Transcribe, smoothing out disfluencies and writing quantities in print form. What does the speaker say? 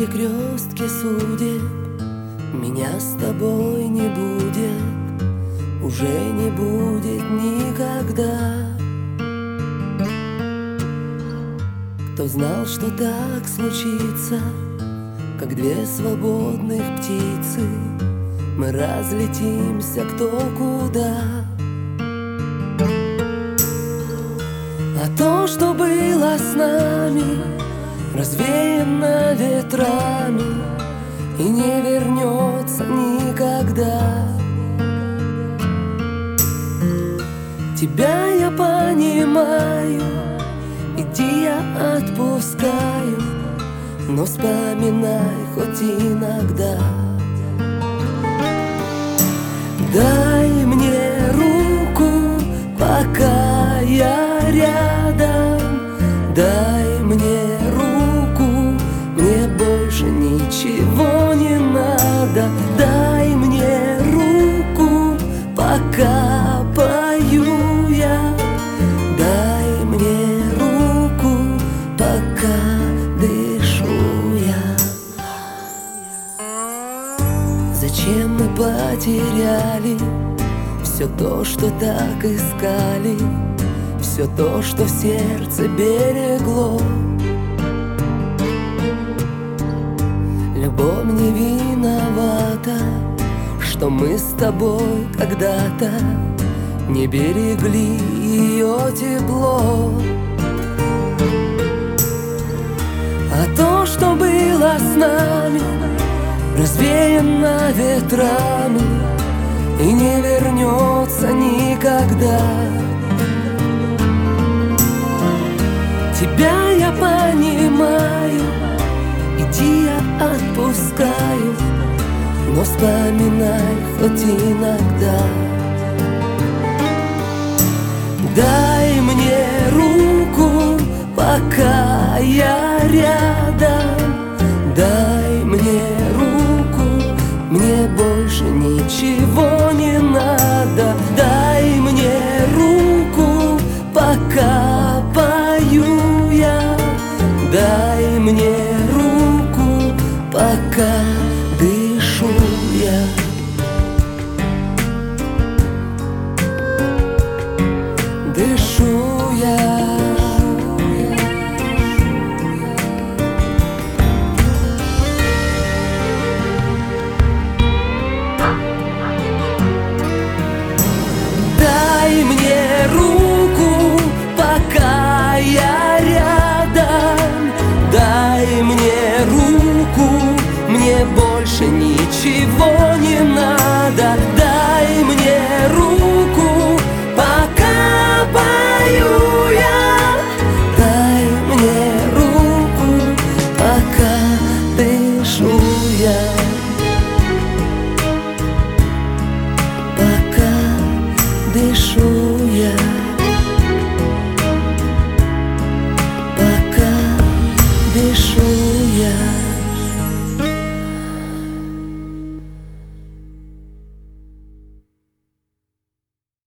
перекрестке судеб меня с тобой не будет, уже не будет никогда. Кто знал, что так случится, как две свободных птицы, мы разлетимся кто куда. А то, что было с нами, развеяно ветрами и не вернется никогда. Тебя я понимаю, иди, я отпускаю, но вспоминай хоть иногда. Дай мне руку, пока я рядом. Дай мне руку, мне больше ничего не надо. Дай мне руку, пока пою я. Дай мне руку, пока дышу я. Зачем мы потеряли все то, что так искали, все то, что в сердце берегло? Любовь не виновата, что мы с тобой когда-то не берегли ее тепло. А то, что было с нами, развеяно ветрами и не вернется никогда. Тебя я понимаю, иди, я отпускаю, но вспоминай хоть иногда. Дай мне руку, пока я рядом. Дай мне руку, мне больше ничего не надо. Дай мне руку, пока